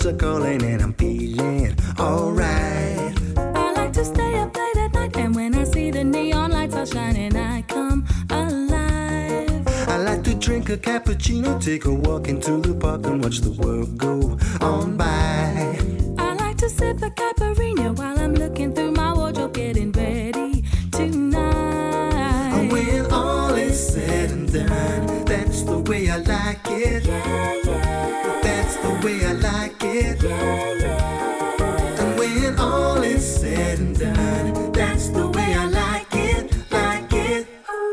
are calling and I'm feeling alright. I like to stay up late at night, and when I see the neon lights all shining, I come alive. I like to drink a cappuccino, take a walk into the park and watch the world go on by. I like to sip a caipirinha while I'm looking through my wardrobe, getting ready tonight. And when all is said and done, that's the way I like it. Yeah, yeah. That's the way I like it. Yeah, yeah. And when all is said and done, that's the way I like it, like it.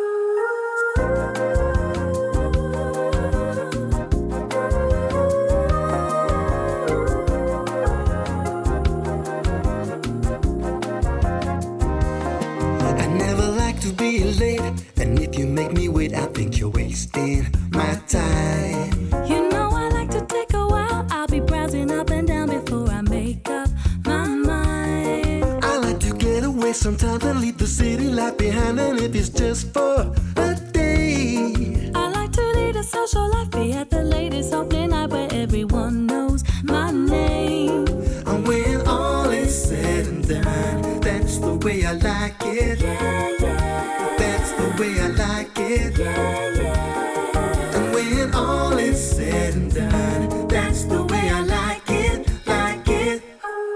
I never like to be late, and if you make me wait, I think you're wasting my time. You know I like to take a while. I'll be browsing up and down before I make up my mind. I like to get away sometimes and leave the city life behind, and if it's just for a day. I like to lead a social life, be at the latest opening night where everyone knows my name. And when all is said and done, that's the way I like it. Yeah, yeah. That's the way I like it. Yeah, yeah. And when all is said and done, that's the way I like it, like it.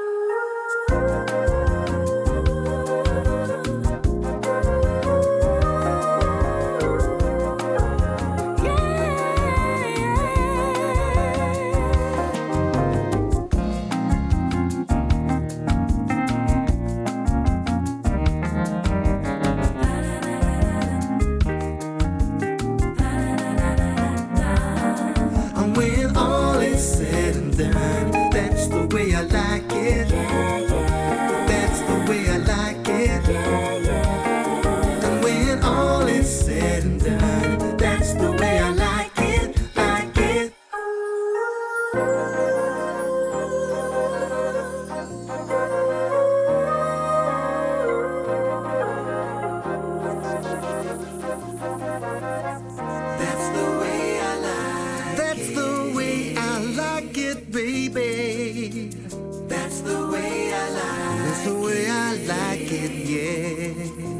And when all is said and done, that's the way I like it. That's the way I like it. And when all is said and done, that's the way I like it, like it. That's the way I like it. That's the way I like it, baby. That's the way I like it. That's the way I like it, yeah.